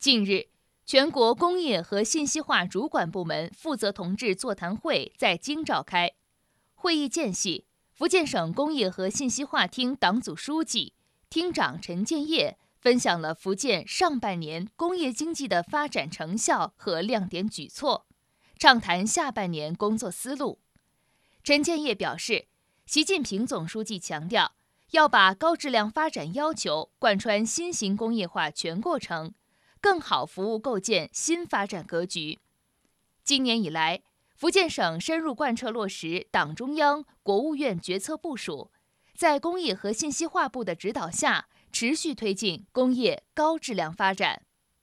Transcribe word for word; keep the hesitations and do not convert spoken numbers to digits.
近日，全国工业和信息化主管部门负责同志座谈会在京召开。会议间隙，福建省工业和信息化厅党组书记、厅长陈建业分享了福建上半年工业经济的发展成效和亮点举措，畅谈下半年工作思路。陈建业表示，习近平总书记强调，要把高质量发展要求贯穿新型工业化全过程，更好服务构建新发展格局。今年以来，福建省深入贯彻落实党中央、国务院决策部署，在工业和信息化部的指导下，持续推进工业高质量发展。